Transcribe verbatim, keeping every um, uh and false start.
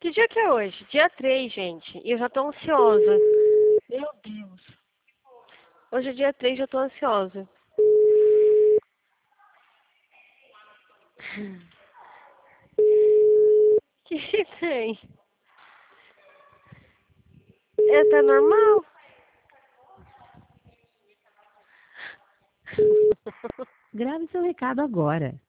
Que dia que é hoje? Dia três, gente. E eu já tô ansiosa. Meu Deus. Hoje é dia três, já tô ansiosa. Que que tem? É, tá normal? Grave seu recado agora.